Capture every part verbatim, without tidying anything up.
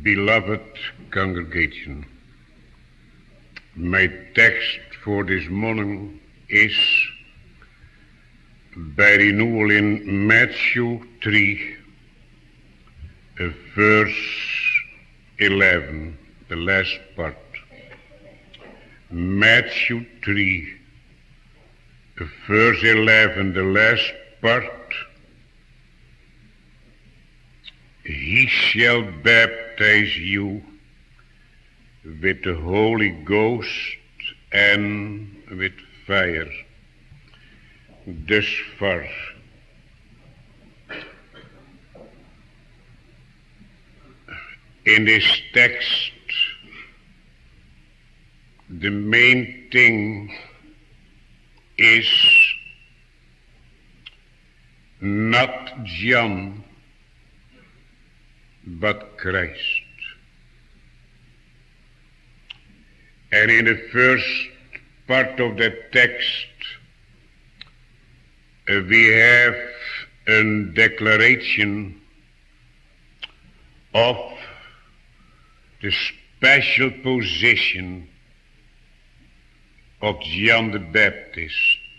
Beloved congregation, my text for this morning is by renewal in Matthew three, verse eleven, the last part. Matthew three, verse eleven, the last part. He shall baptize you with the Holy Ghost and with fire. Thus far. In this text, the main thing is not John, but Christ. And in the first part of the text, uh, we have a declaration of the special position of John the Baptist.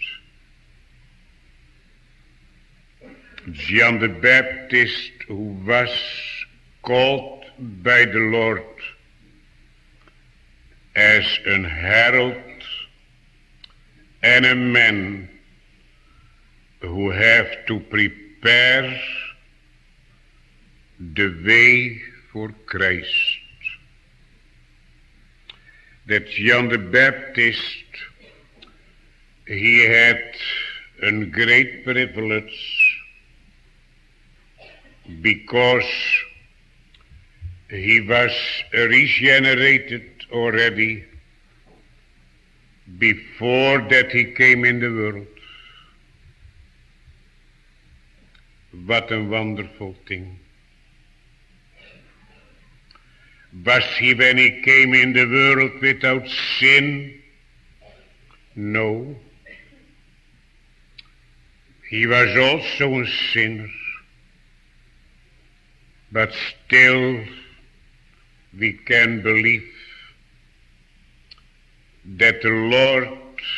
John the Baptist, who was called by the Lord as an herald and a man who have to prepare the way for Christ. That John the Baptist, he had a great privilege because he was regenerated already before that he came in the world. What a wonderful thing. Was he, when he came in the world, without sin? No. He was also a sinner. But still, we can believe that the Lord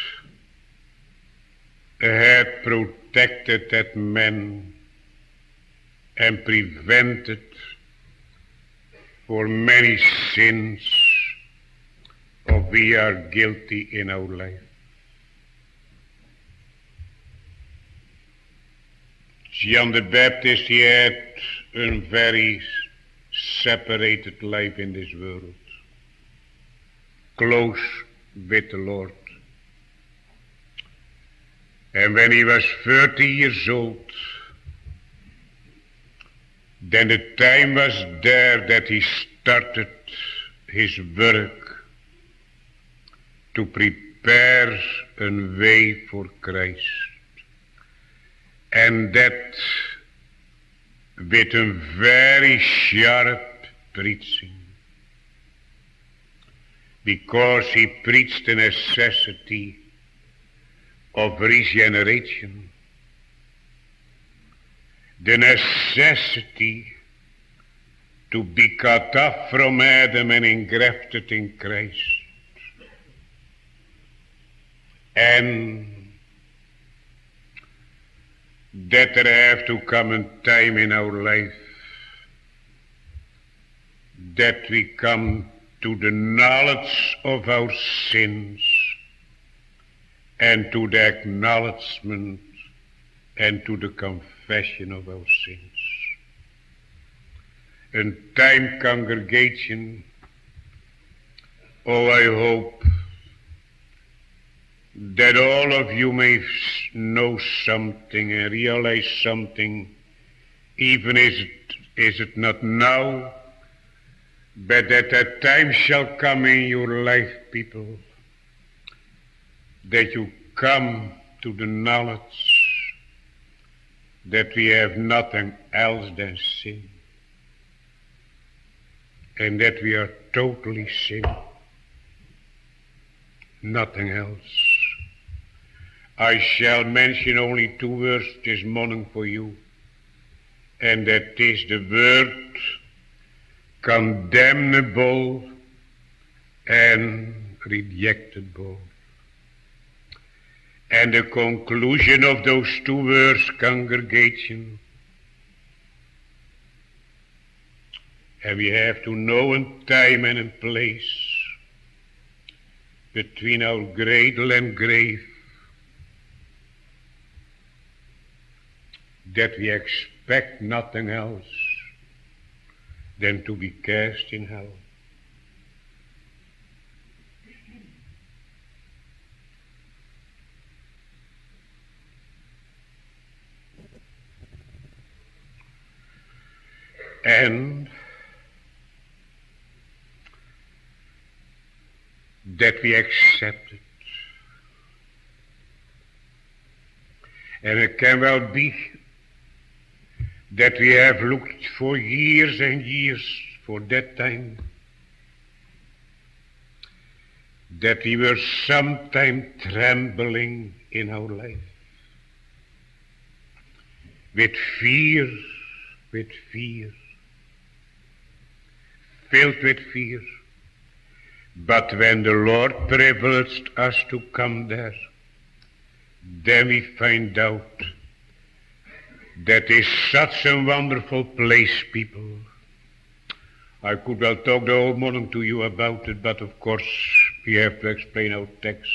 had protected that man and prevented for many sins of we are guilty in our life. John the Baptist, he had a very separated life in this world, close with the Lord. And when he was thirty years old, then the time was there that he started his work to prepare a way for Christ. And that with a very sharp preaching, because he preached the necessity of regeneration, the necessity to be cut off from Adam and engrafted in Christ. And that there have to come a time in our life that we come to the knowledge of our sins and to the acknowledgement and to the confession of our sins. A time, congregation, oh, I hope that all of you may know something and realize something, even is it, is it not now, but that a time shall come in your life, people, that you come to the knowledge that we have nothing else than sin, and that we are totally sin, nothing else. I shall mention only two words this morning for you, and that is the word condemnable and rejected both. And the conclusion of those two words, congregation, and we have to know in time and in place between our cradle and grave that we expect nothing else than to be cast in hell. And that we accept it. And it can well be that we have looked for years and years for that time, that we were sometime trembling in our life, with fear, with fear, filled with fear. But when the Lord privileged us to come there, then we find out that is such a wonderful place, people. I could well talk the whole morning to you about it, but of course we have to explain our text.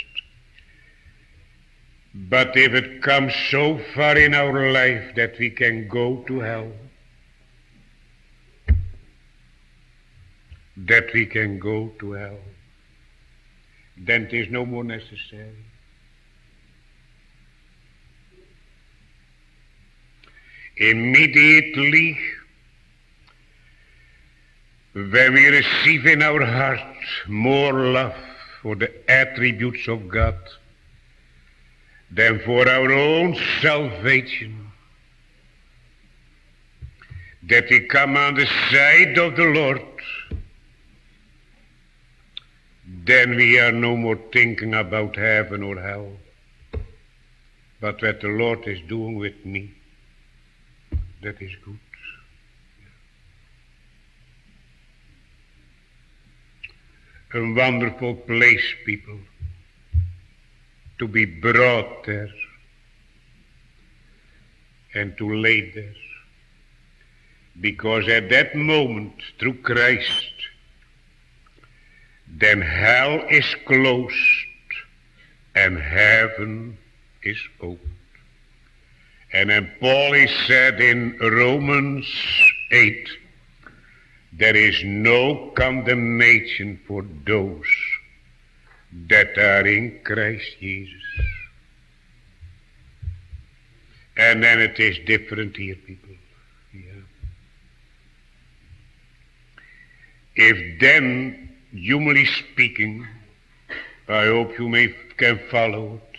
But if it comes so far in our life that we can go to hell, that we can go to hell, then it is no more necessary. Immediately, when we receive in our heart more love for the attributes of God than for our own salvation, that we come on the side of the Lord, then we are no more thinking about heaven or hell, but what the Lord is doing with me, that is good. A wonderful place, people, to be brought there and to lay there. Because at that moment, through Christ, then hell is closed and heaven is opened. And then Paul is said in Romans eight, there is no condemnation for those that are in Christ Jesus. And then it is different here, people. Yeah. If then, humanly speaking, I hope you may can follow it.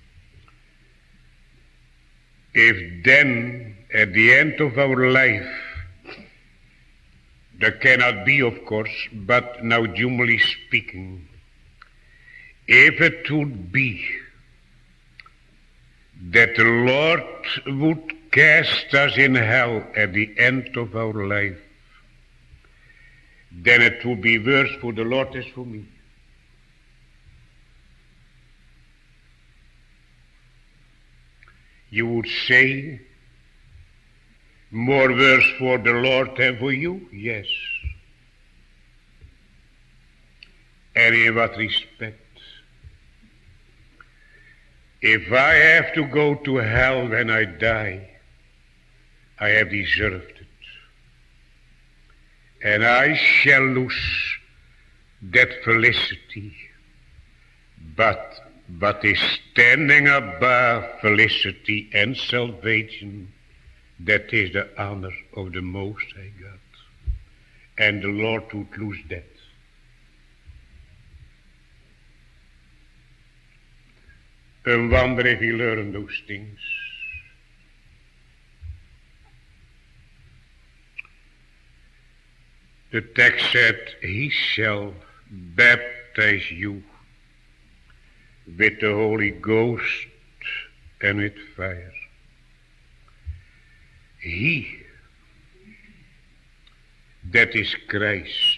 If then, at the end of our life, there cannot be, of course, but now humanly speaking, if it would be that the Lord would cast us in hell at the end of our life, then it would be worse for the Lord as for me. You would say, more worse for the Lord than for you? Yes. And in what respect? If I have to go to hell when I die, I have deserved it. And I shall lose that felicity. But But is standing above felicity and salvation, that is the honor of the Most High God. And the Lord would lose that. And wonder if he learned those things. The text said, he shall baptize you with the Holy Ghost and with fire. He Dat is Christ.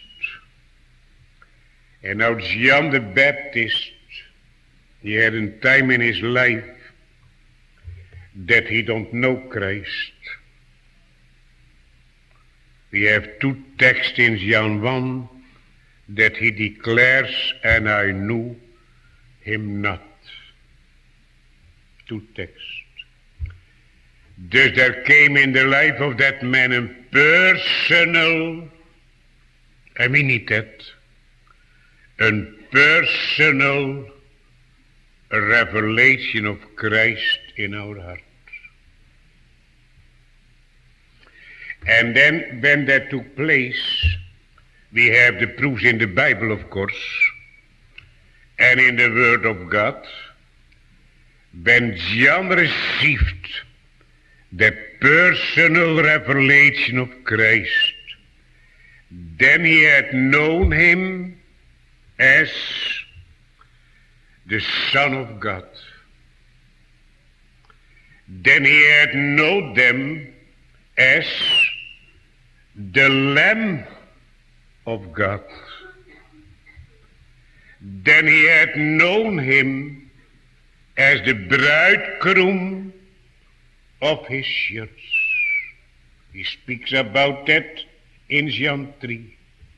En nou John the Baptist, he had a time in his life that he don't know Christ. We have two texts in John one that he declares, and I knew him not. Two texts. Dus there came in the life of that man a personal, I mean niet dat, a personal revelation of Christ in our heart. And then when that took place, we have the proofs in the Bible, of course, and in the Word of God. When John received the personal revelation of Christ, then he had known him as the Son of God. Then he had known them as the Lamb of God. Then he had known him as the bridegroom of his church. He speaks about that in John three.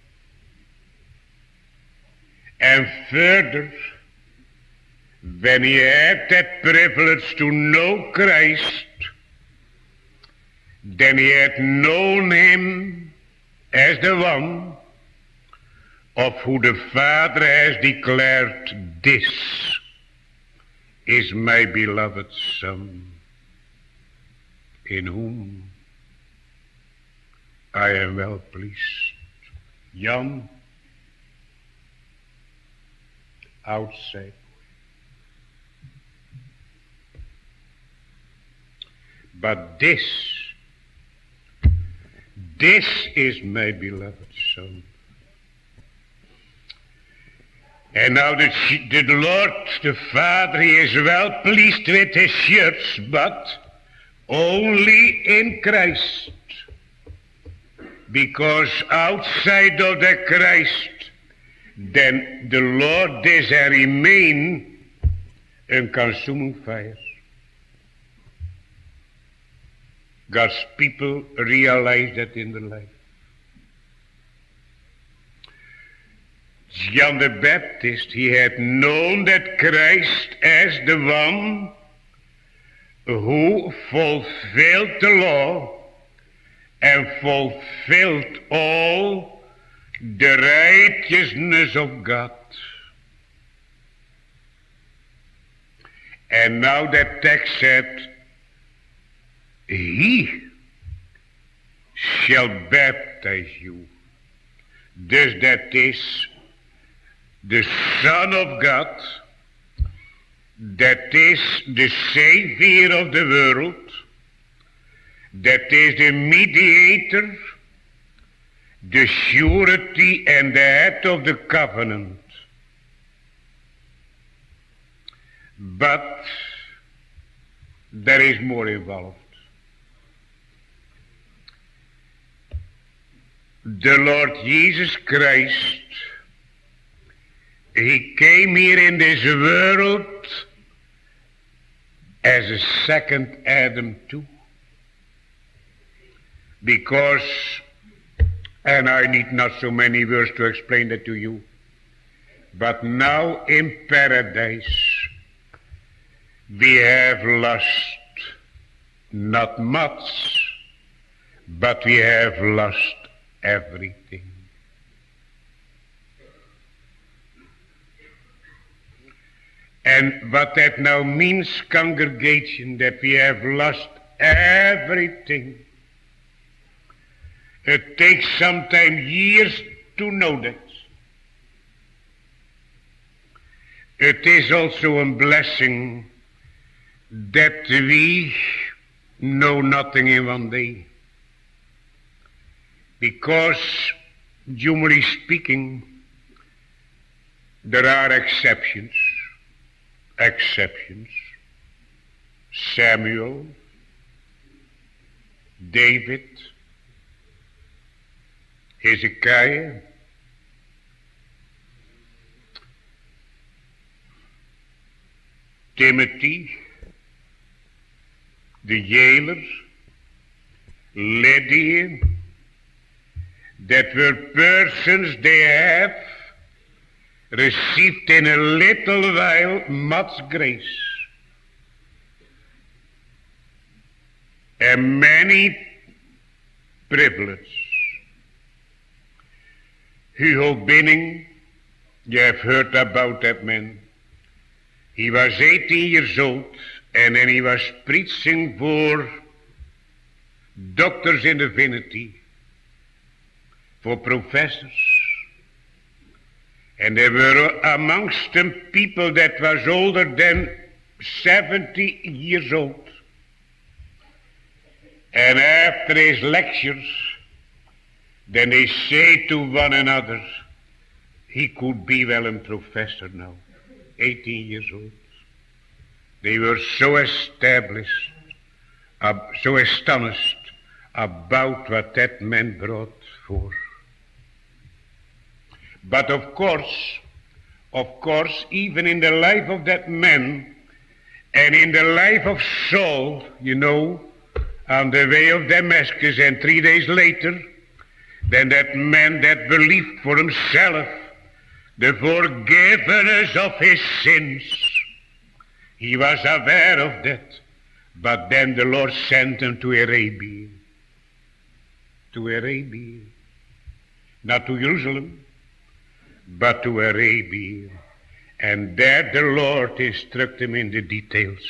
And further, when he had that privilege to know Christ, then he had known him as the one of who the Father has declared, this is my beloved Son, in whom I am well pleased. Jan, outside. But this, this is my beloved Son. And now the, the Lord, the Father, he is well pleased with his church, but only in Christ. Because outside of the Christ, then the Lord is and remain a consuming fire. God's people realize that in their life. John the Baptist, he had known that Christ as the one who fulfilled the law and fulfilled all the righteousness of God. And now that text said, he shall baptize you. Dus that is the Son of God, that is the Savior of the world, that is the mediator, the surety and the head of the covenant. But there is more involved. The Lord Jesus Christ, he came here in this world as a second Adam too. Because, and I need not so many words to explain that to you, but now in paradise we have lost not much, but we have lost everything. And what that now means, congregation, that we have lost everything. It takes sometimes years to know that. It is also a blessing that we know nothing in one day. Because, humanly speaking, there are exceptions. Exceptions. Samuel, David, Hezekiah, Timothy, the jailers, Lydia, that were persons they have received in a little while much grace. And many privilege. Hugo Binning, you have heard about that man. He was eighteen years old, and then he was preaching for doctors in divinity, for professors. And there were amongst them people that was older than seventy years old. And after his lectures, then they say to one another, he could be well a professor now, eighteen years old. They were so established, uh, so astonished about what that man brought forth. But of course, of course, even in the life of that man, and in the life of Saul, you know, on the way of Damascus, and three days later, then that man that believed for himself the forgiveness of his sins, he was aware of that. But then the Lord sent him to Arabia. To Arabia. Not to Jerusalem, but to Arabia. And there the Lord instructed him in the details.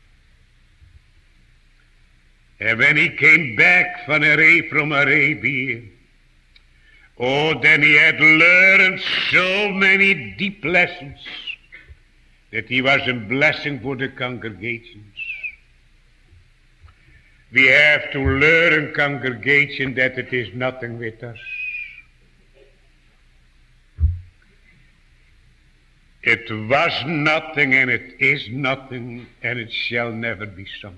And when he came back from Arabia, from Arabia, oh, then he had learned so many deep lessons that he was a blessing for the congregations. We have to learn, congregation, that it is nothing with us. It was nothing, and it is nothing, and it shall never be something.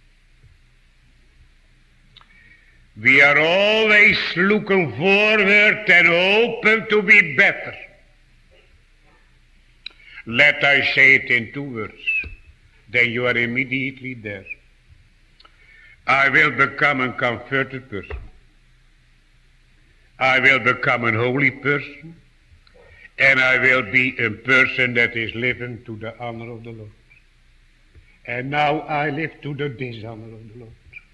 We are always looking forward and open to be better. Let I say it in two words, then you are immediately there. I will become a converted person. I will become a holy person. And I will be a person that is living to the honor of the Lord. And now I live to the dishonor of the Lord.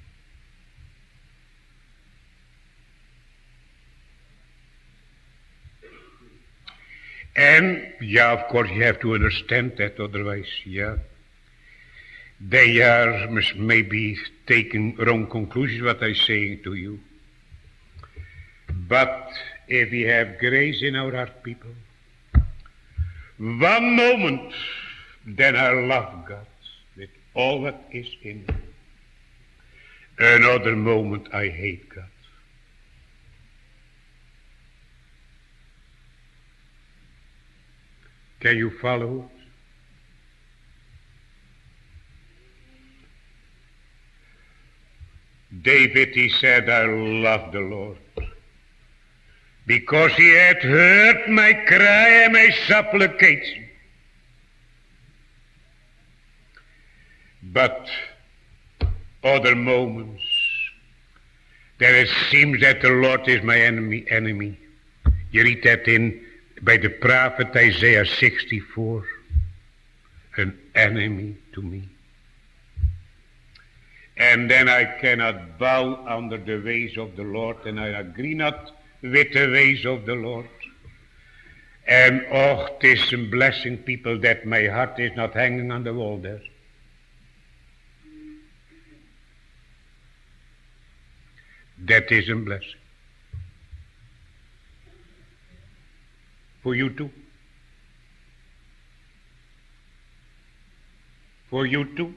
And, yeah, of course, you have to understand that, otherwise, yeah, they are maybe taking wrong conclusions, what I'm saying to you. But if we have grace in our heart, people, one moment, then I love God with all that is in me. Another moment, I hate God. Can you follow? David, he said, I love the Lord, because he had heard my cry and my supplication. But other moments, there it seems that the Lord is my enemy. enemy. You read that in by the prophet Isaiah sixty-four, an enemy to me. And then I cannot bow under the ways of the Lord, and I agree not with the ways of the Lord. And oh, it is a blessing, people, that my heart is not hanging on the wall there. That is a blessing. For you too. For you too.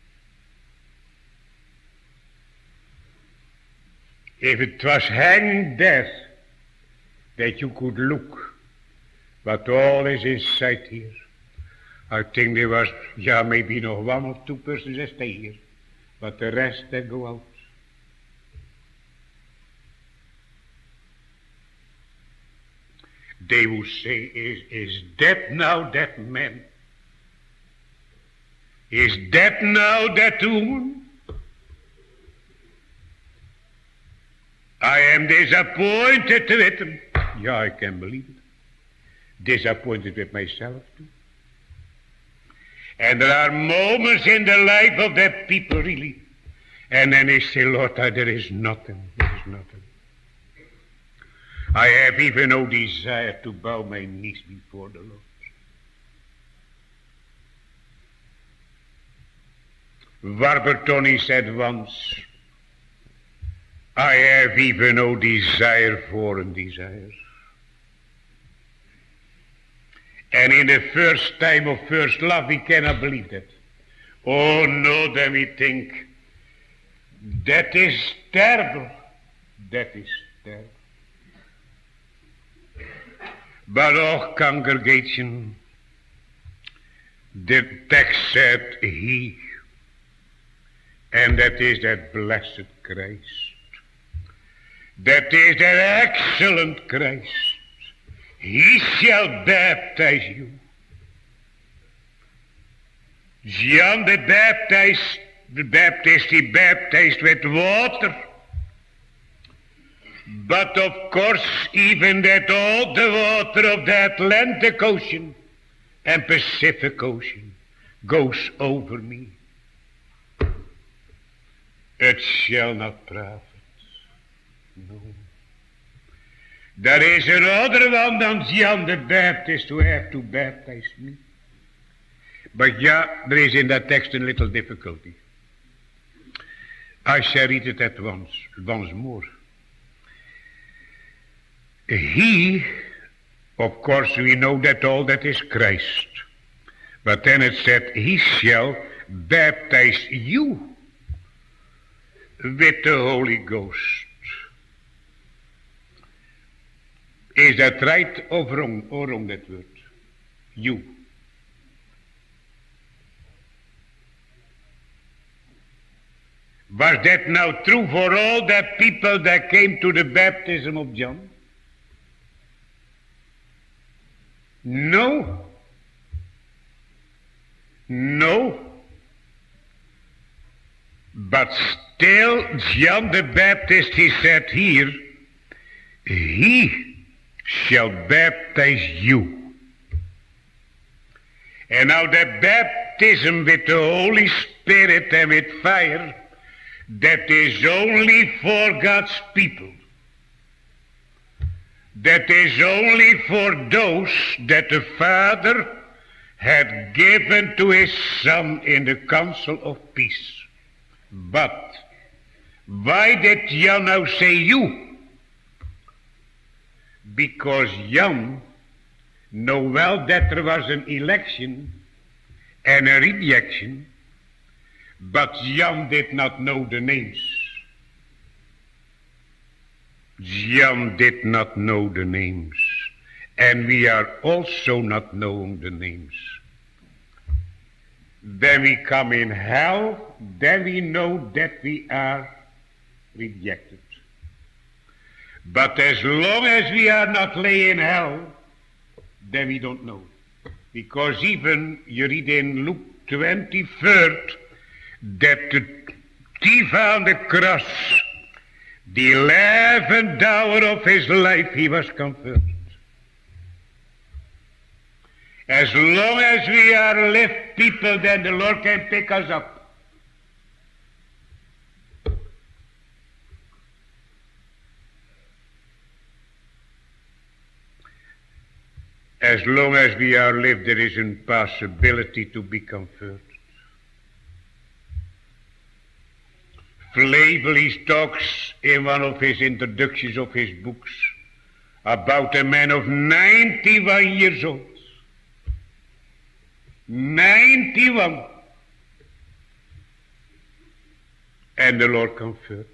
If it was hanging there, that you could look, but all is inside here. I think there was, yeah, maybe nog one or two persons that stay here, but the rest that go out. They would say, is, is that now that man? Is that now that woman? I am disappointed with them. Yeah, I can believe it. Disappointed with myself too. And there are moments in the life of that people really. And then they say, Lord, there is nothing. There is nothing. I have even no desire to bow my knees before the Lord. Warburton said once, I have even no desire for a desire. And in the first time of first love, we cannot believe that. Oh no, then we think, that is terrible. That is terrible. But oh, congregation, the text said, he, and that is that blessed Christ. That is that excellent Christ. He shall baptize you. John the Baptist, the Baptist, he baptized with water. But of course, even that all the water of the Atlantic Ocean and Pacific Ocean goes over me. It shall not profit. No. There is another one than John the Baptist who have to baptize me. But yeah, there is in that text a little difficulty. I shall read it at once, once more. He, of course we know that all that is Christ. But then it said, he shall baptize you with the Holy Ghost. Is that right or wrong, or wrong that word? You. Was that now true for all the people that came to the baptism of John? No. No. But still, John the Baptist, he said here, he shall baptize you. And now that baptism with the Holy Spirit and with fire, that is only for God's people. That is only for those that the Father had given to his Son in the council of peace. But why did Jan now say you? Because Jan know well that there was an election and a rejection, but Jan did not know the names. Jan did not know the names, and we are also not knowing the names. When we come in hell, then we know that we are rejected. But as long as we are not lay in hell, then we don't know. Because even you read in Luke twenty-third that the thief on the cross, the eleventh hour of his life, he was converted. As long as we are left people, then the Lord can pick us up. As long as we are lived, there is a possibility to be converted. Flavel talks in one of his introductions of his books about a man of ninety-one years old. ninety-one. And the Lord converted.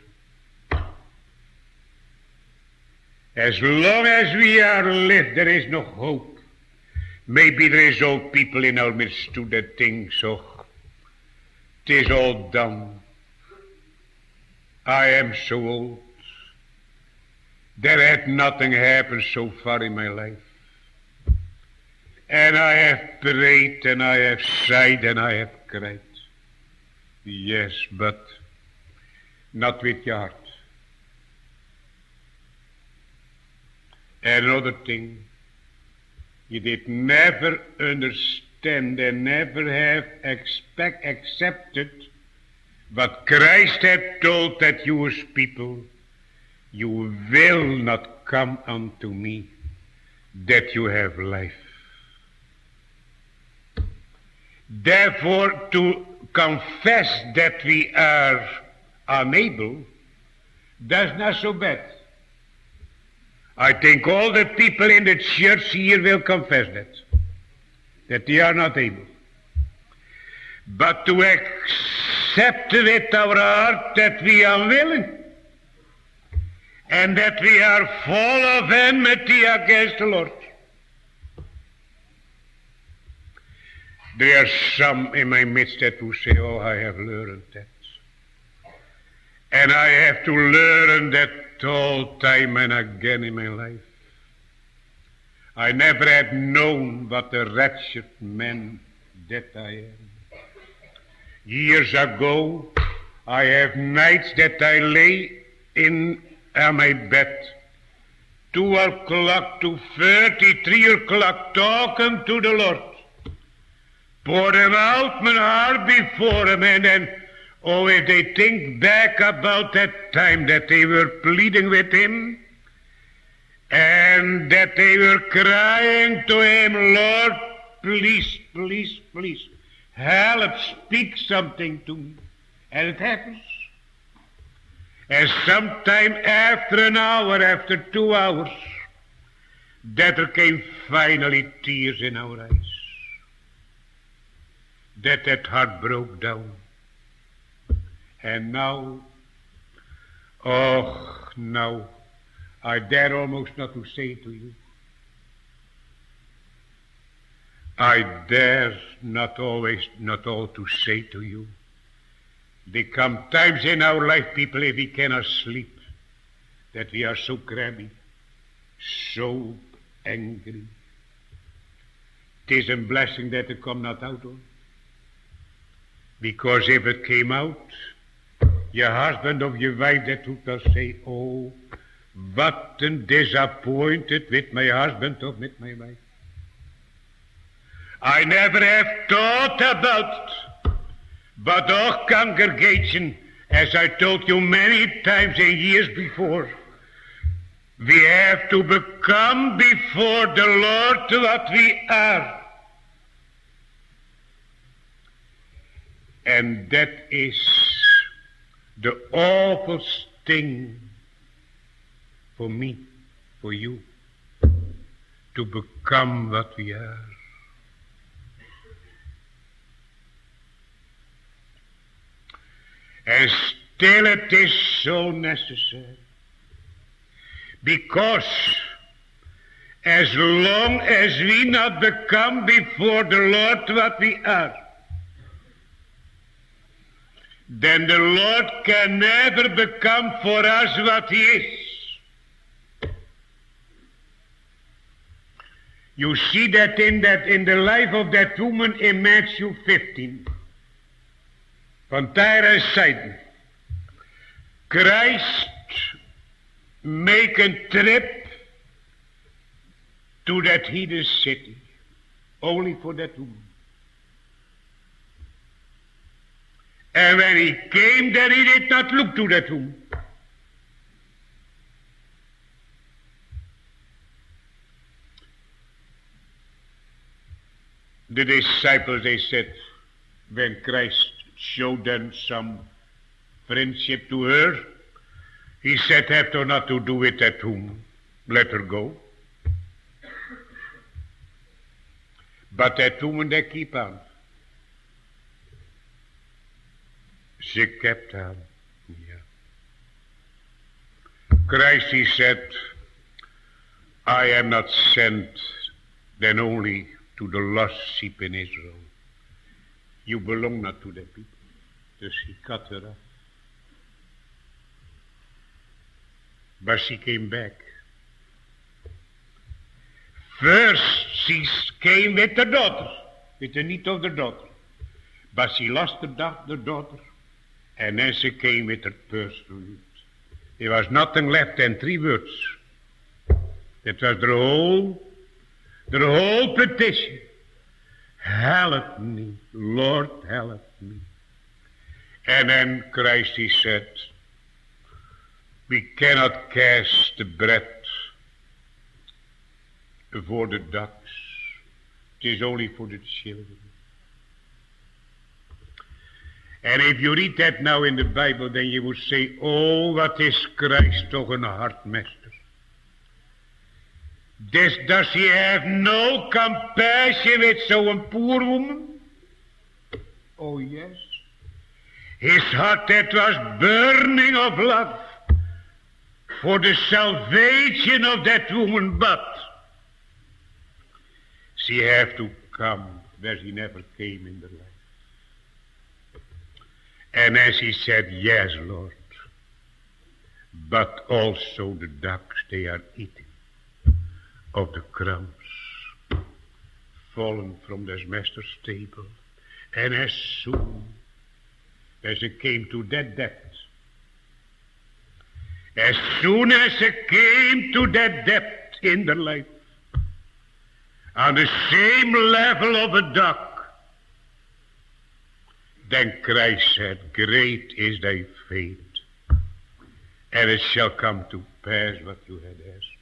As long as we are lived, there is no hope. Maybe there is old people in our midst too that think so. It is all done. I am so old. There had nothing happened so far in my life. And I have prayed, and I have sighed, and I have cried. Yes, but not with your heart. Another thing, you did never understand and never have expect, accepted what Christ had told that you as people, you will not come unto me, that you have life. Therefore, to confess that we are unable, that's not so bad. I think all the people in the church here will confess that, that they are not able. But to accept with our heart that we are willing, and that we are full of enmity against the Lord. There are some in my midst that who say, oh, I have learned that. And I have to learn that all time and again in my life. I never had known what a wretched man that I am. Years ago, I have nights that I lay in on my bed, two o'clock to thirty, three o'clock, talking to the Lord. Pouring out my heart before him, and then, oh, if they think back about that time that they were pleading with him, and that they were crying to him, Lord, please, please, please, help, speak something to me. And it happens. And sometime after an hour, after two hours, that there came finally tears in our eyes. That that heart broke down. And now, oh, now, I dare almost not to say to you. I dare not always, not all to say to you. There come times in our life, people, if we cannot sleep, that we are so crabby, so angry. It is a blessing that it come not out of. Because if it came out, your husband or your wife that would not say, oh, what a disappointed with my husband or with my wife. I never have thought about it. But oh, congregation, as I told you many times in years before, we have to become before the Lord what we are. And that is the awful thing for me, for you, to become what we are. And still it is so necessary. Because as long as we not become before the Lord what we are, then the Lord can never become for us what he is. You see that in that in the life of that woman in Matthew fifteen. Van Tyre and Sidon. Christ make a trip to that heathen city, only for that woman. And when he came there, he did not look to that woman. The disciples, they said, when Christ showed them some friendship to her, he said, have to not to do with that woman. Let her go. But that woman, they keep on. She kept on. Yeah. Christ, he said, I am not sent then only to the lost sheep in Israel. You belong not to the people. Dus he cut her off. But she came back. First she came with the daughter, with the need of the daughter. But she lost the, da- the daughter, and then she came with her personal need. There was nothing left than three words. That was the whole, the whole petition. Help me, Lord, help me. And then Christ, he said, we cannot cast the bread for the ducks. It is only for the children. And if you read that now in the Bible, then you would say, oh, what is Christ toch een hartmeester. This, does he have no compassion with zo'n poor woman? Oh, yes. His heart that was burning of love for the salvation of that woman, but she have to come where he never came in the life. And as he said, yes, Lord, but also the ducks, they are eating of the crumbs fallen from their master's table. And as soon as it came to that depth, as soon as it came to that depth in the life, on the same level of a duck, then Christ said, great is thy faith, and it shall come to pass what you had asked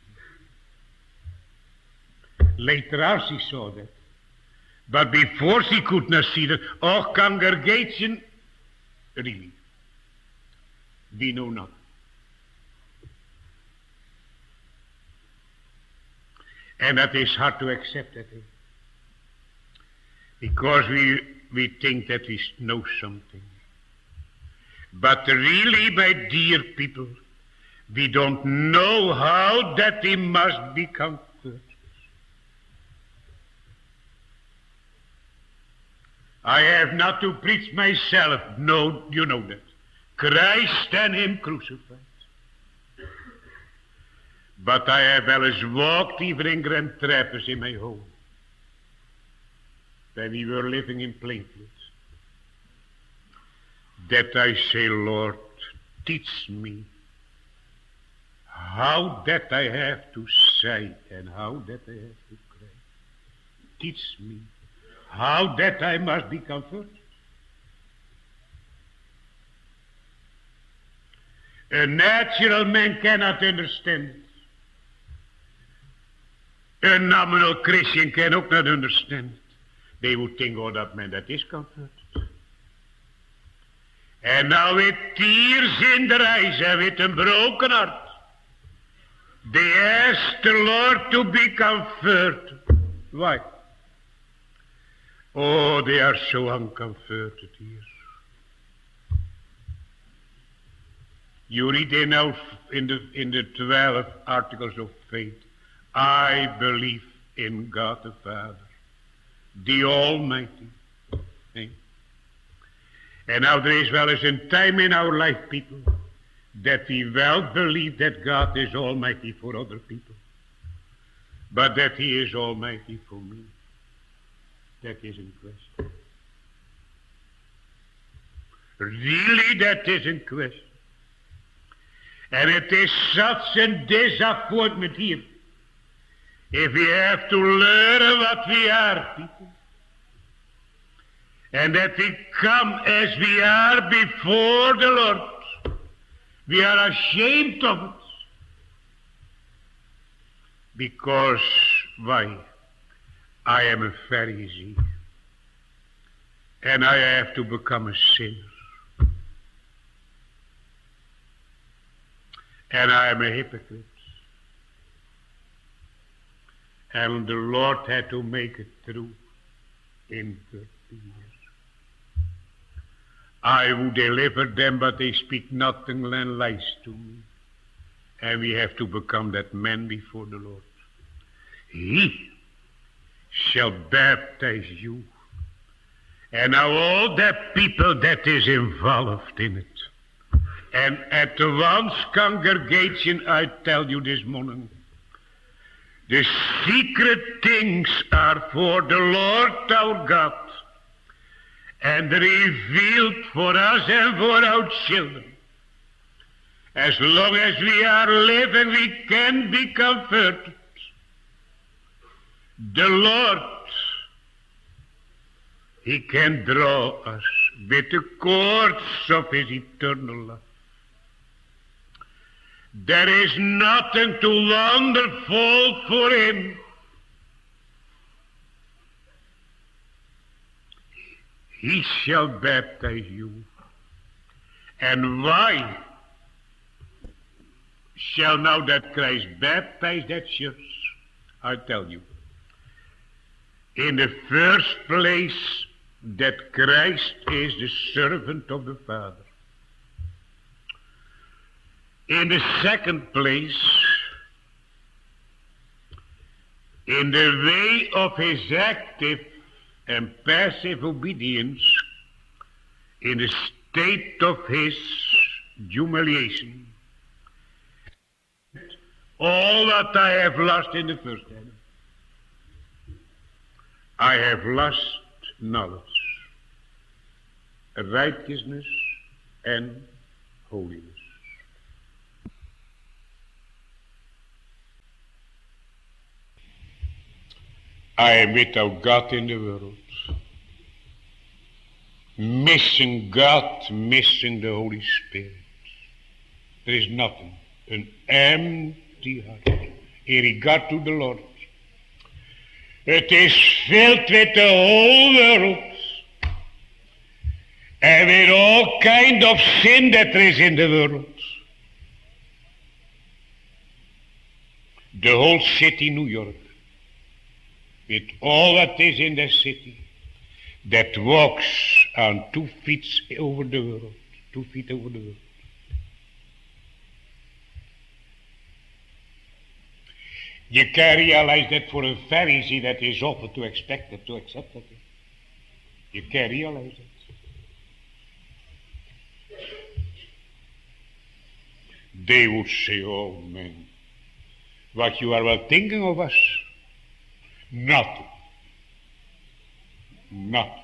me. Later on she saw that. But before she could not see that, oh congregation, really, we know not. And that is hard to accept that. Eh? Because we we think that we know something. But really, my dear people, we don't know how that we must be comforted. I have not to preach myself. No, you know that. Christ and him crucified. But I have wel eens walked even in Grand Trappers in my home. When we were living in Plainfield. That I say, Lord, teach me how that I have to say and how that I have to cry. Teach me how that I must be comforted. A natural man cannot understand it. A nominal Christian can ook not understand it. They would think, oh, that man, that is comforted. And now with tears in their eyes and with a broken heart, they ask the Lord to be comforted. Why? Oh, they are so uncomforted here. You read there now in the, in the twelve articles of faith, I believe in God the Father, the Almighty. Eh? And now there is well as a time in our life, people, that we well believe that God is Almighty for other people, but that He is Almighty for me. That is in question. Really, that is in question. And it is such a disappointment here. If we have to learn what we are, people, and that we come as we are before the Lord, we are ashamed of it. Because, why? I am a Pharisee, and I have to become a sinner. And I am a hypocrite. And the Lord had to make it through in thirty years. I would deliver them, but they speak nothing than lies to me. And we have to become that man before the Lord. He shall baptize you. And now all that people that is involved in it. And at the once congregation, I tell you this morning, The secret things are for the Lord our God, and revealed for us and for our children. As long as we are living, we can be comforted. The Lord, He can draw us with the cords of His eternal love. There is nothing too wonderful for Him. He shall baptize you. And why shall now that Christ baptize that church? I tell you. In the first place, that Christ is the servant of the Father. In the second place, in the way of His active and passive obedience, in the state of His humiliation, all that I have lost in the first Adam, I have lost knowledge, righteousness, and holiness. I am without God in the world, missing God, missing the Holy Spirit. There is nothing, an empty heart in regard to the Lord. It is filled with the whole world and with all kind of sin that there is in the world. The whole city, New York, with all that is in the city, that walks on two feet over the world, two feet over the world. You can realize that for a Pharisee that is awful to expect it, to accept it. You can realize it. They would say, oh man, what you are well thinking of us? Nothing. Nothing.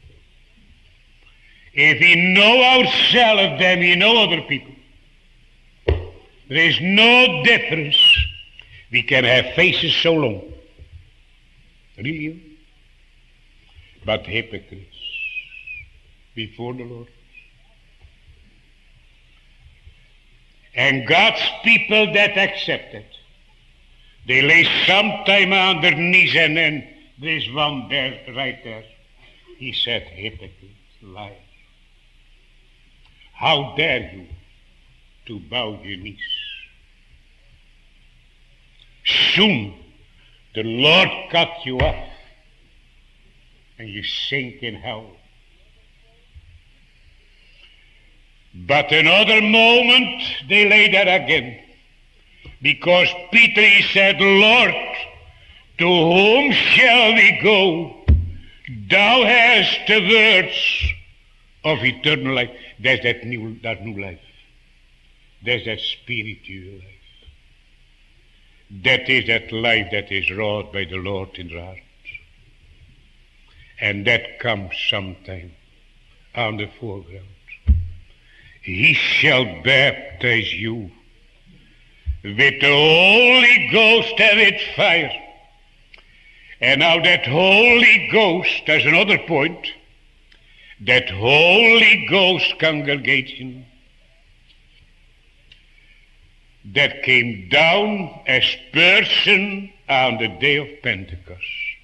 If we know ourselves, then we know other people. There is no difference. We can have faces so long. Really? But hypocrites before the Lord. And God's people that accept it, they lay sometime on their knees, and then there's one there, right there. He said, hypocrite, liar. How dare you to bow your knees? Soon the Lord cut you off, and you sink in hell. But another moment they lay there again, because Peter, he said, Lord, to whom shall we go? Thou hast the words of eternal life. There's that new, that new life. There's that spiritual life. That is that life that is wrought by the Lord in the heart. And that comes sometime on the foreground. He shall baptize you with the Holy Ghost and with fire. And now that Holy Ghost, there's another point, that Holy Ghost congregation that came down as person on the day of Pentecost.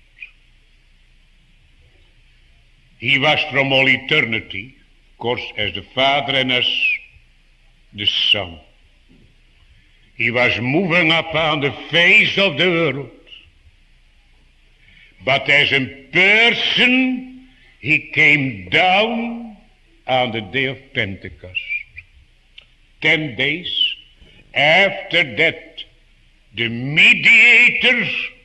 He was from all eternity, of course, as the Father and as the Son. He was moving upon the face of the world. But as a person, he came down on the day of Pentecost. Ten days after that, the mediator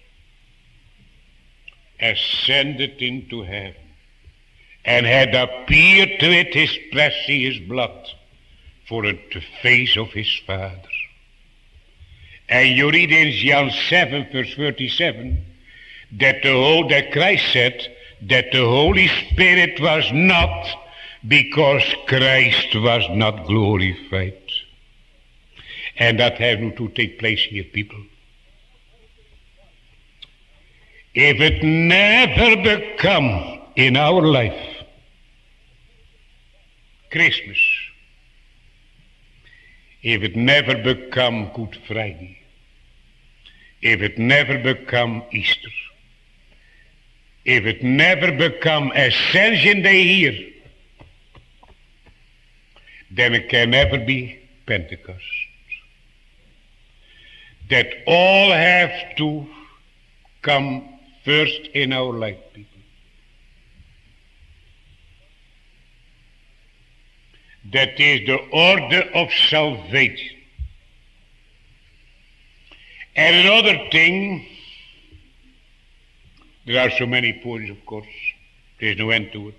ascended into heaven and had appeared with his precious blood for the face of his Father. And you read in John seven, verse thirty-seven, that the whole, that Christ said that the Holy Spirit was not, because Christ was not glorified. And that has to take place here, people. If it never become in our life Christmas, if it never become Good Friday, if it never become Easter, if it never become Ascension Day here, then it can never be Pentecost. That all have to come first in our life, people. That is the order of salvation. And another thing, there are so many points, of course. There's no end to it.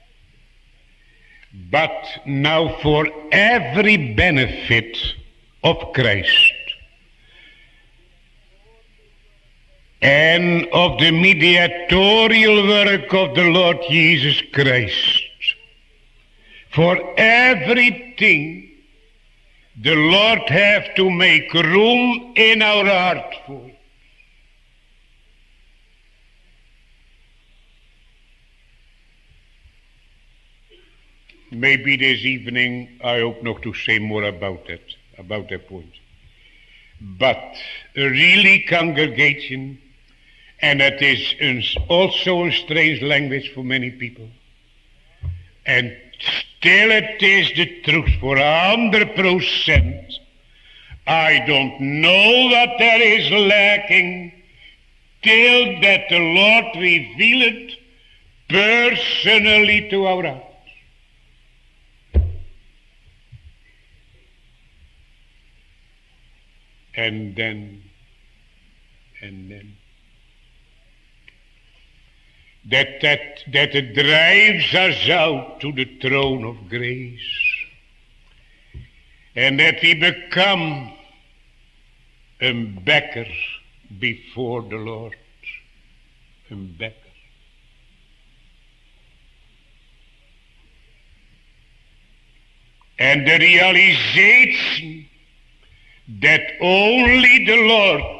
But now for every benefit of Christ and of the mediatorial work of the Lord Jesus Christ, for everything the Lord have to make room in our heart for. Maybe this evening I hope not to say more about that, about that point. But a really congregation, and that is an, also a strange language for many people, and still it is the truth for a hundred percent. I don't know what there is lacking till that the Lord reveal it personally to our heart. And then, and then, that, that, that it drives us out to the throne of grace, and that we become a beggar before the Lord, a beggar. And the realization that only the Lord,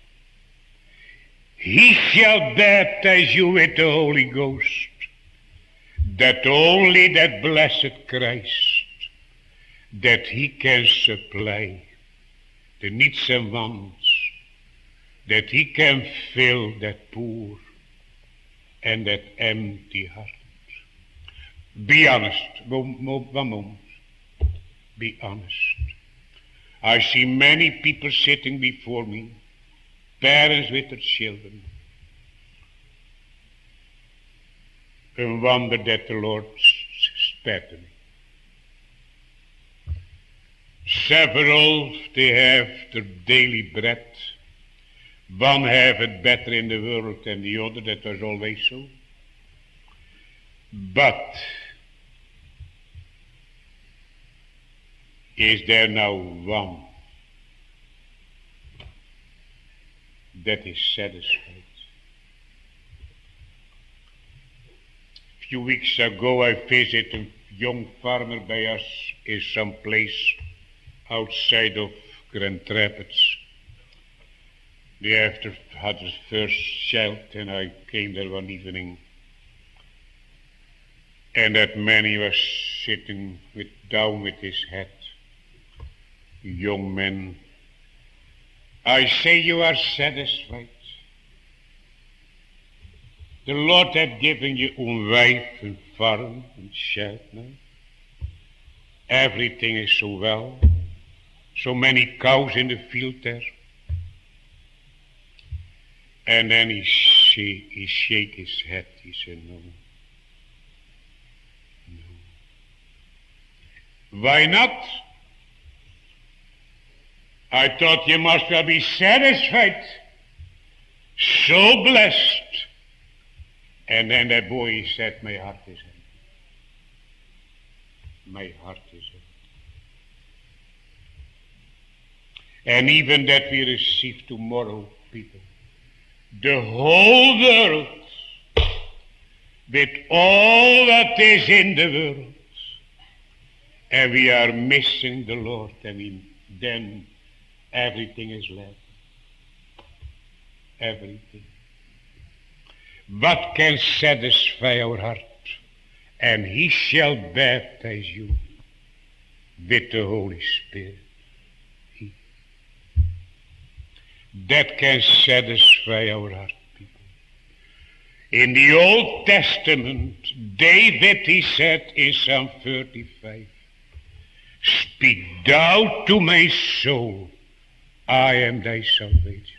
He shall baptize you with the Holy Ghost, that only that blessed Christ, that He can supply the needs and wants, that He can fill that poor and that empty heart. Be honest, one moment, be honest. I see many people sitting before me, parents with their children, and wonder that the Lord spared them. Several, they have their daily bread. One have it better in the world than the other, that was always so. But is there now one that is satisfied? A few weeks ago I visited a young farmer by us in some place outside of Grand Rapids. They after had his first child, and I came there one evening, and that man, he was sitting with, down with his head. Young man, I say you are satisfied. The Lord had given you a wife and farm and child now. Everything is so well. So many cows in the field there. And then he, sh- he shake his head. He said, no. No. Why not? I thought you must well be satisfied. So blessed. And then that boy, he said, my heart is empty. My heart is And even that we receive tomorrow, people. The whole world, with all that is in the world, and we are missing the Lord, and we, then everything is left. Everything. What can satisfy our heart? And he shall baptize you with the Holy Spirit. He. That can satisfy our heart, people. In the Old Testament, David, he said in Psalm thirty-five, speak thou to my soul, I am thy salvation.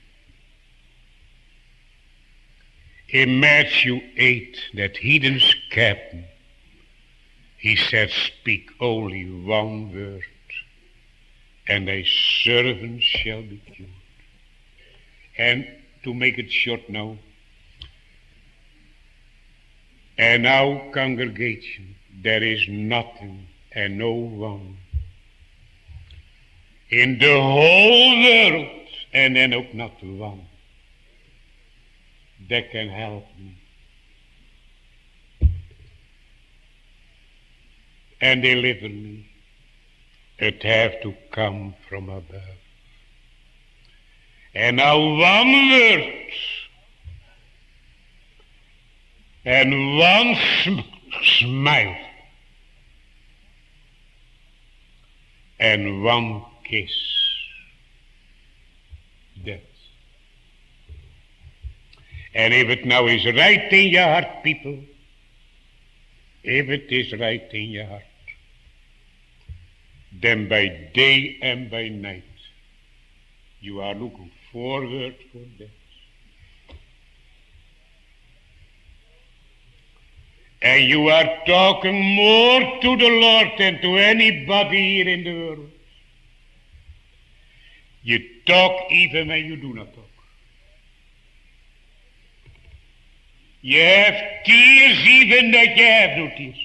In Matthew eight, that heathen's captain, he said, speak only one word, and thy servant shall be cured. And to make it short now, and now, congregation, there is nothing and no one in the whole world, and then ook not one, that can help me. And deliver me. It have to come from above. And now one word and one sm- smile and one kiss. That. And if it now is right in your heart, people, if it is right in your heart, then by day and by night you are looking forward for that. And you are talking more to the Lord than to anybody here in the world. You talk even when you do not talk. You have tears even that you have no tears.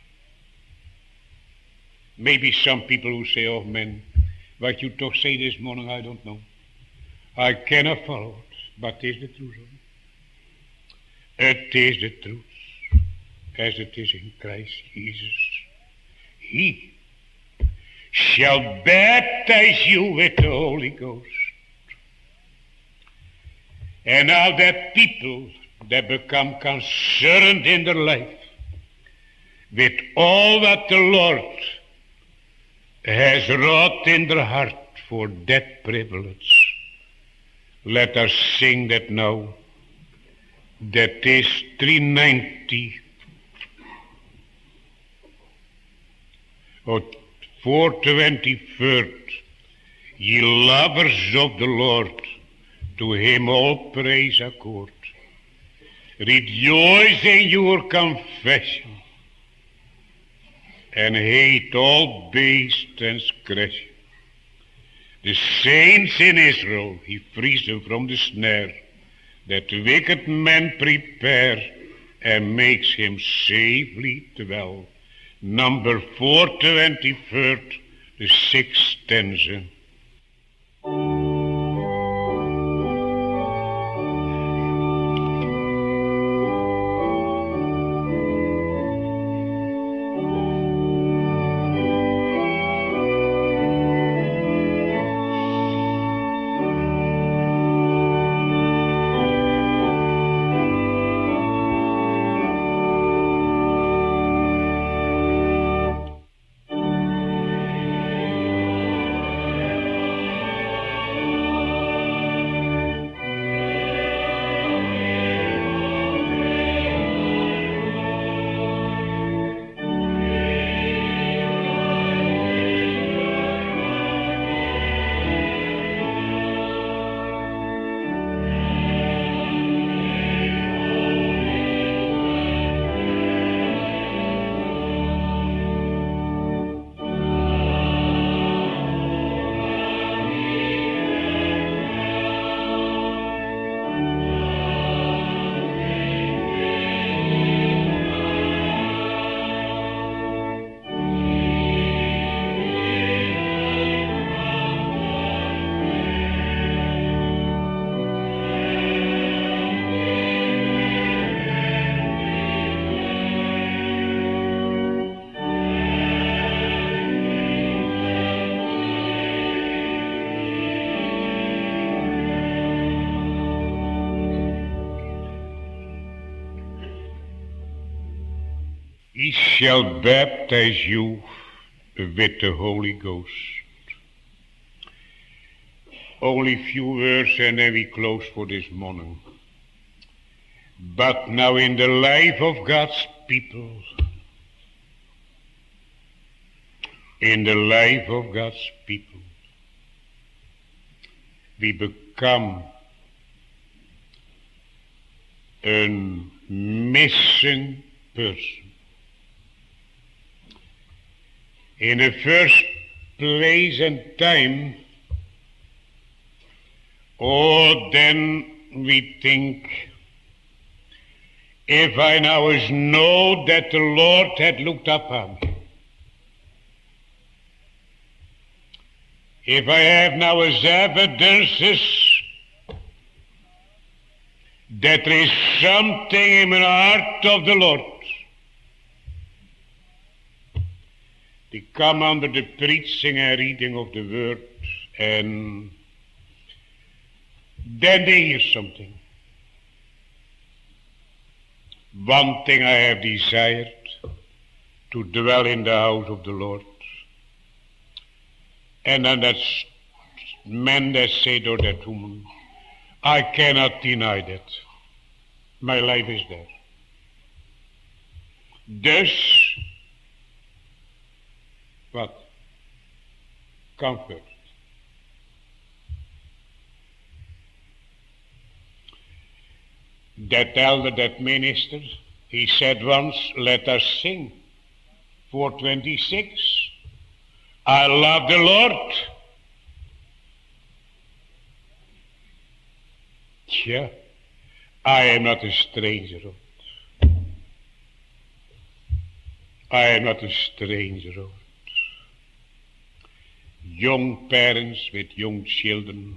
Maybe some people who say, oh man, what you talk say this morning, I don't know. I cannot follow it, but it is the truth. It is the truth, as it is in Christ Jesus. He shall baptize you with the Holy Ghost. And all that people that become concerned in their life with all that the Lord has wrought in their heart for that privilege. Let us sing that now. That is three ninety or four twenty-third. Ye lovers of the Lord, to him all praise accord. Rejoice in your confession, and hate all base transgression. The saints in Israel, he frees them from the snare that wicked men prepare, and makes him safely dwell. Number four twenty-third, the sixth stanza. shall baptize you with the Holy Ghost. Only few words and then we close for this morning. But now in the life of God's people, in the life of God's people, we become a missing person. In the first place and time, oh, then we think, if I now know that the Lord had looked upon me, if I have now as evidences that there is something in the heart of the Lord, they come under the preaching and reading of the word, and then they hear something. One thing I have desired, to dwell in the house of the Lord. And then that man that said, or that woman, I cannot deny that. My life is there. Thus, what? Comfort. That elder, that minister, he said once, let us sing. four twenty-six. I love the Lord. Yeah, I am not a stranger of it. I am not a stranger of it. Young parents with young children.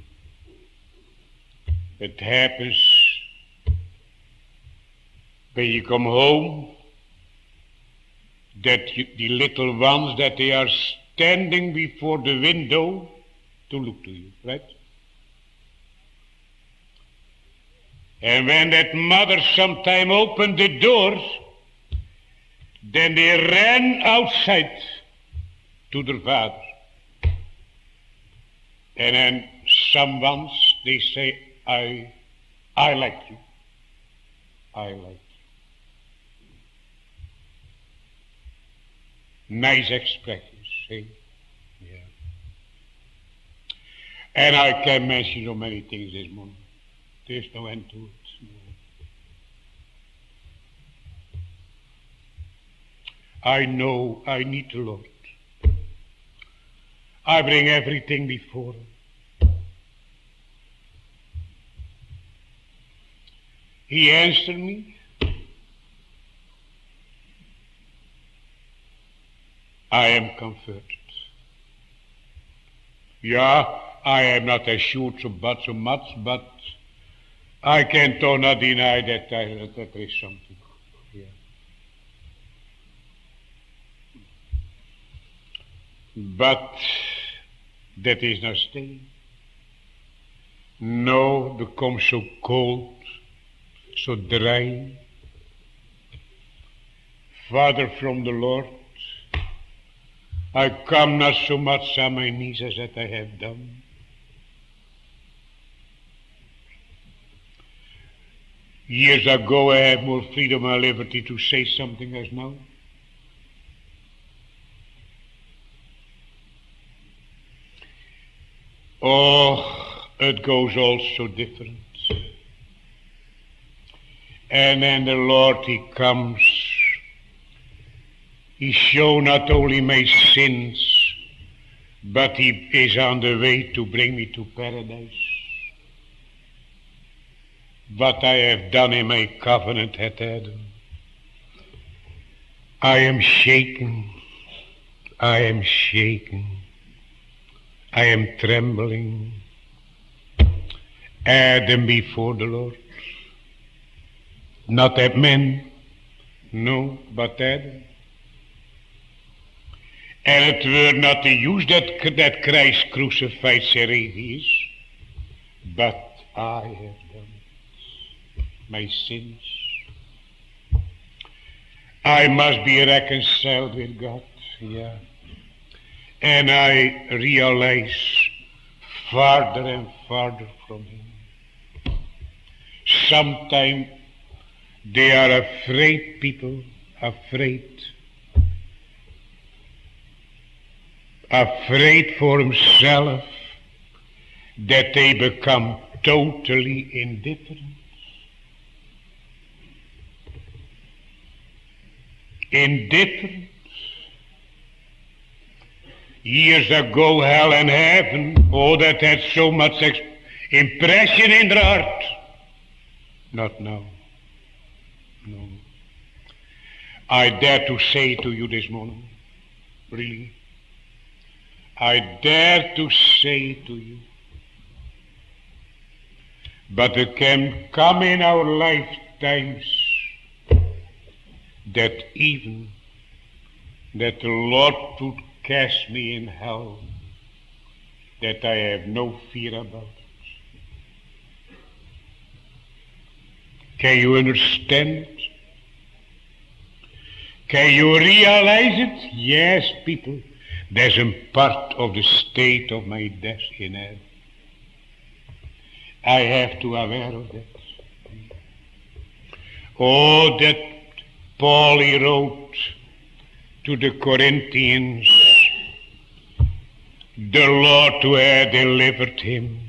It happens when you come home that you, the little ones, that they are standing before the window to look to you, right? And when that mother sometime opened the door, then they ran outside to their father. And then some ones, they say, I, I like you. I like you. Nice expressions, see? Yeah. And I can mention so many things this morning. There's no end to it. No. I know I need the Lord. I bring everything before Him. He answered me. I am comforted. Yeah, I am not assured so but so much, but I can do not deny that, I, that there is something here. But that is not staying. No, becomes so cold, so dry. Father, from the Lord, I come not so much on my knees as that I have done. Years ago I had more freedom and liberty to say something as now. Oh, it goes all so different. And then the Lord, He comes. He shows not only my sins, but He is on the way to bring me to paradise. What I have done in my covenant at Adam. I am shaken. I am shaken. I am trembling. Adam before the Lord. Not that man, no, but Adam. And it were not the use that, that Christ crucified said He is, but I have done my sins. I must be reconciled with God. Yeah. And I realize farther and farther from Him. Sometimes they are afraid, people, afraid. Afraid for himself that they become totally indifferent. Indifferent. Years ago, hell and heaven, oh, that had so much ex- impression in their heart. Not now. No. I dare to say to you this morning, really, I dare to say to you, but it can come in our lifetimes that even that the Lord would cast me in hell, that I have no fear about it. Can you understand it? Can you realize it? Yes, people. There's a part of the state of my death in heaven. I have to be aware of that. Oh, that Paul he wrote to the Corinthians, the Lord who had delivered him,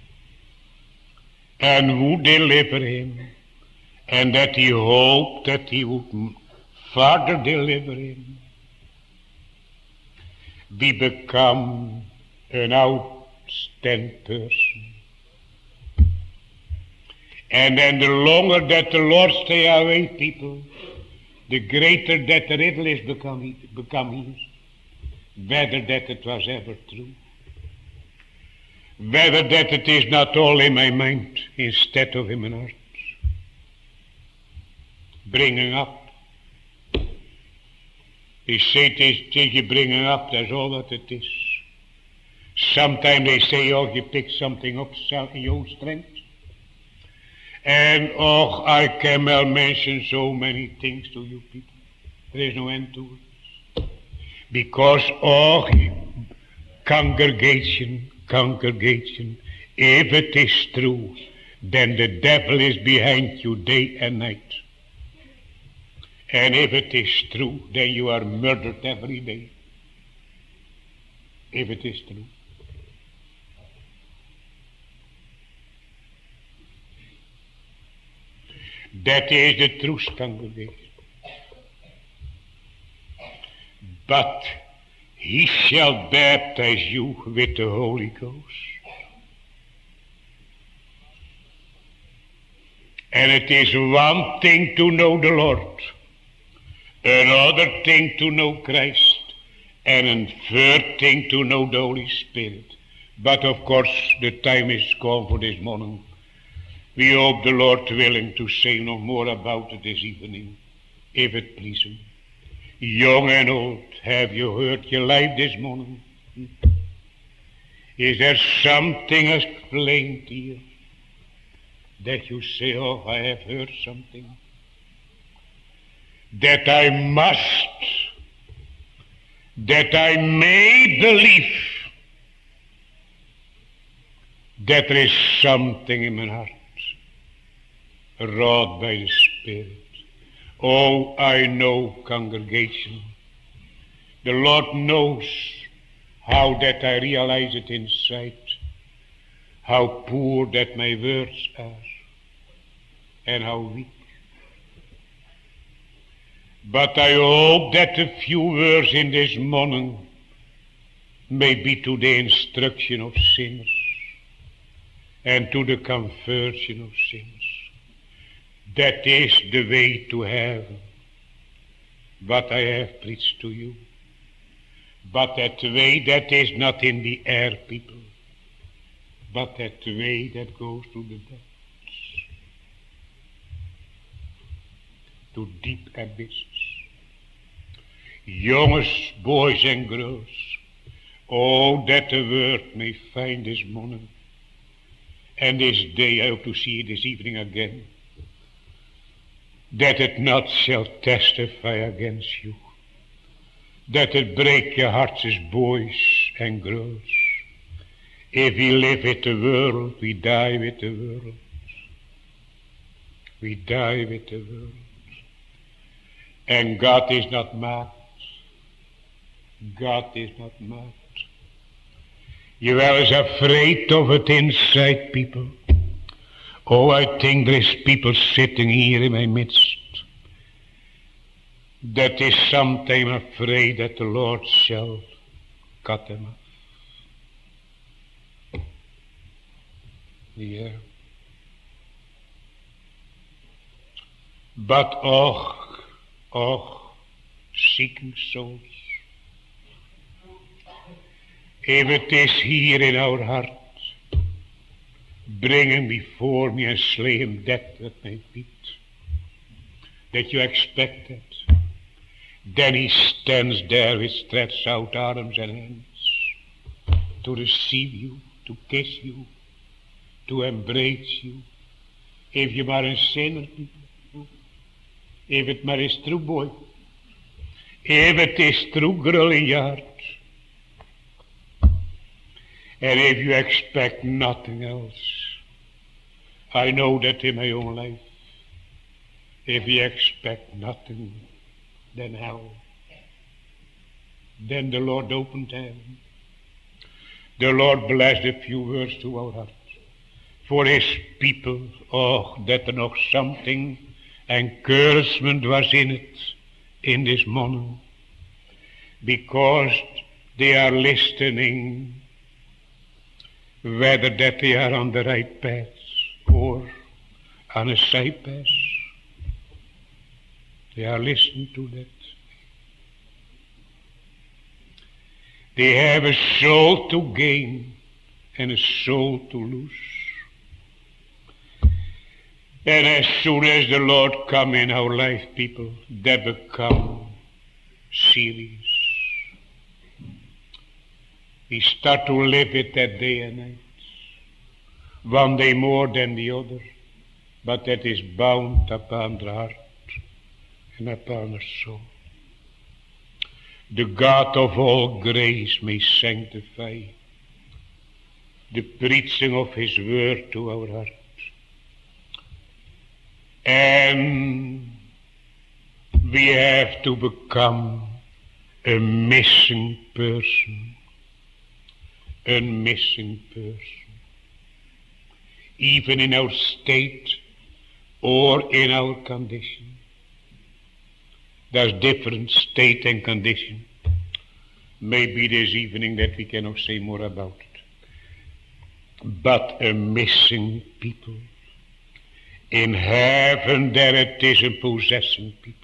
and who delivered him, and that he hoped that he would further deliver him. We become an outstanding person. And then the longer that the Lord stay away, people, the greater that the riddle is become, become his. Whether that it was ever true. Whether that it is not all in my mind instead of in my heart. Bringing up. They say it is, take you bringing up, that's all that it is. Sometimes they say, oh, you pick something up in your own strength. And, oh, I can well mention so many things to you people. There is no end to it. Because, oh, congregation, congregation, if it is true, then the devil is behind you day and night. And if it is true, then you are murdered every day. If it is true. That is the truth, congregation. But he shall baptize you with the Holy Ghost. And it is one thing to know the Lord. Another thing to know Christ, and a third thing to know the Holy Spirit. But of course the time is gone for this morning. We hope the Lord willing to say no more about it this evening, if it please him. Young and old, have you heard your life this morning? Is there something explained here that you say, oh, I have heard something? That I must, that I may believe that there is something in my heart wrought by the Spirit. Oh, I know, congregation, the Lord knows how that I realize it inside, how poor that my words are, and how weak. But I hope that the few words in this morning may be to the instruction of sinners and to the conversion of sinners. That is the way to heaven, what I have preached to you. But that way that is not in the air, people, but that way that goes to the depths, to deep abysses. Jongens, boys and girls, oh, that the word may find this morning, and this day I hope to see it this evening again. that it not shall testify against you, that it break your hearts as boys and girls. If we live with the world, we die with the world. We die with the world. And God is not mad. God is not mad. You are as afraid of it inside, people. Oh, I think there is people sitting here in my midst that is sometime afraid that the Lord shall cut them off. Yeah. But oh, oh, seeking souls. If it is here in our heart, bring him before me and slay him dead at my feet, that you expect it. Then he stands there with stretched out arms and hands to receive you, to kiss you, to embrace you. If you are a sinner, people, if it maar is true, boy, if it is true, girl in your heart, and if you expect nothing else, I know that in my own life, if you expect nothing, then hell. Then the Lord opened heaven. The Lord blessed a few words to our hearts. For his people, oh, that er nog something encouragement was in it, in this morning. Because they are listening, whether that they are on the right path or on a side path. They are listening to that. They have a soul to gain and a soul to lose. And as soon as the Lord come in our life, people, they become serious. We start to live it that day and night. One day more than the other, but that is bound upon the heart and upon the soul. The God of all grace may sanctify the preaching of his word to our heart. And we have to become a missing person. A missing person. Even in our state or in our condition. There's different state and condition. Maybe this evening that we cannot say more about it. But a missing people. In heaven there it is a possessing people.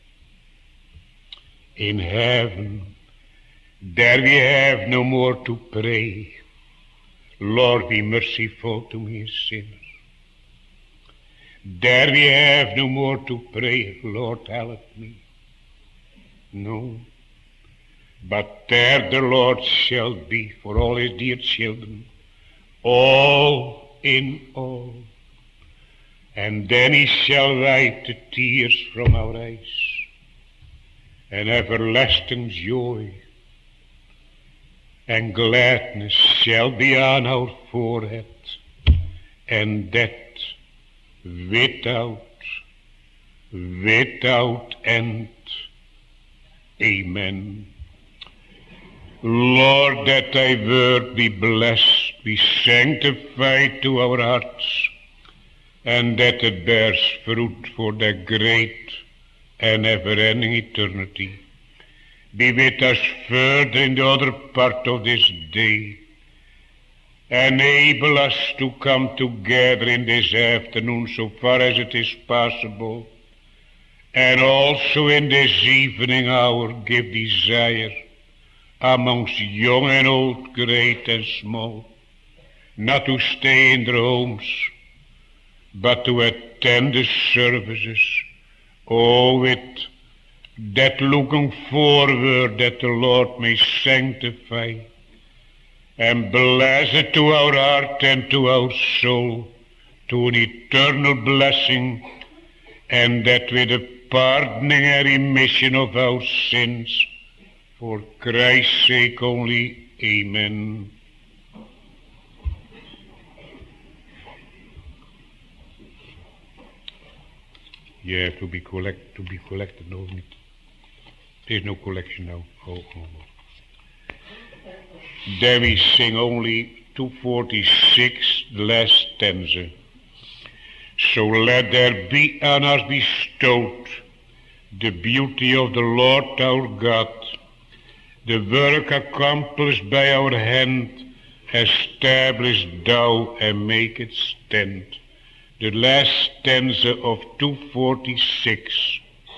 In heaven there we have no more to pray, Lord, be merciful to me, a sinner. There we have no more to pray, Lord, help me. No, but there the Lord shall be for all his dear children, all in all. And then he shall wipe the tears from our eyes, and everlasting joy and gladness shall be on our forehead, and that without, without end. Amen. Lord, that thy word be blessed, be sanctified to our hearts, and that it bears fruit for the great and ever-ending eternity. Be with us further in the other part of this day. Enable us to come together in this afternoon so far as it is possible. And also in this evening hour give desire amongst young and old, great and small, not to stay in their homes, but to attend the services. Oh, with that looking forward that the Lord may sanctify and bless it to our heart and to our soul, to an eternal blessing and that with the pardoning and remission of our sins, for Christ's sake only. Amen. You have to be collect to be collected, no, niet. There's no collection now. Oh, oh, oh. Then we sing only two forty-six, the last stanza. So let there be on us bestowed the beauty of the Lord our God, the work accomplished by our hand, establish thou and make it stand. The last stanza of two forty-six.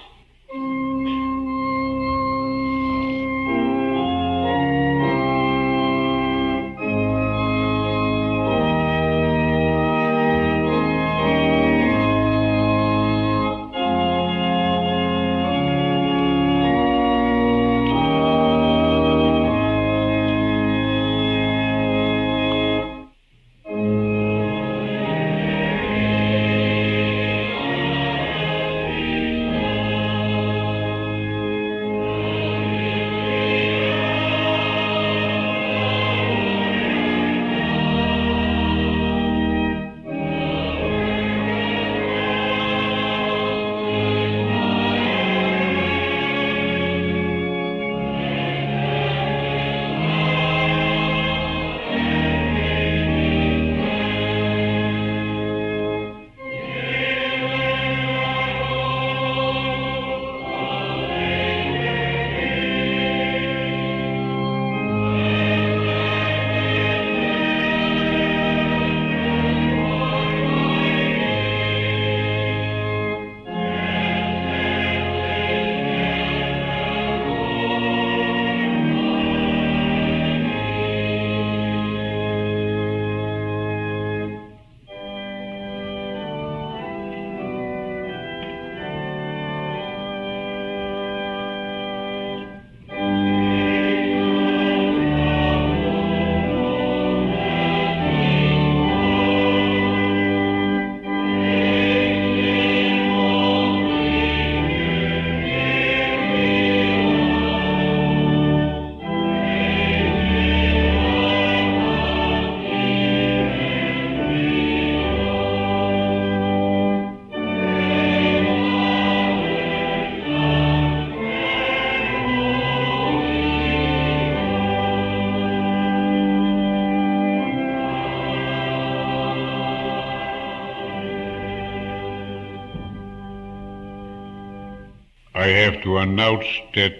I have to announce that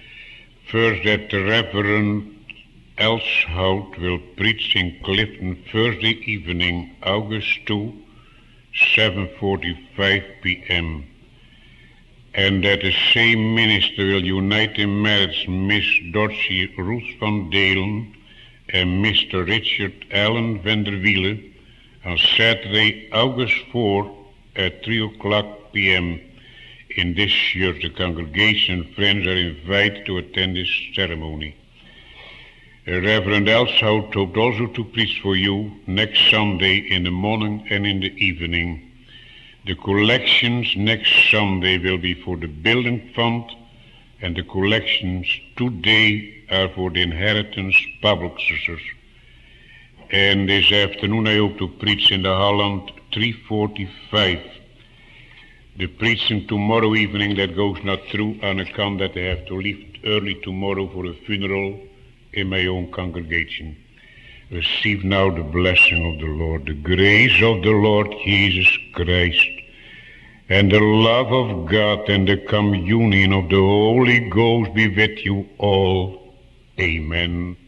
first that the Reverend Elshout will preach in Clifton Thursday evening, August second, seven forty-five p m And that the same minister will unite in marriage Miss Dorothy Ruth van Dalen and Mister Richard Allen van der Wiele on Saturday, August fourth at three o'clock p m In this church, the congregation and friends are invited to attend this ceremony. Reverend Elshout hoped also to preach for you next Sunday in the morning and in the evening. The collections next Sunday will be for the building fund, and the collections today are for the inheritance public services. And this afternoon I hope to preach in the Holland three forty-five. The preaching tomorrow evening that goes not through on account that I have to leave early tomorrow for a funeral in my own congregation. Receive now the blessing of the Lord, the grace of the Lord Jesus Christ, and the love of God and the communion of the Holy Ghost be with you all. Amen.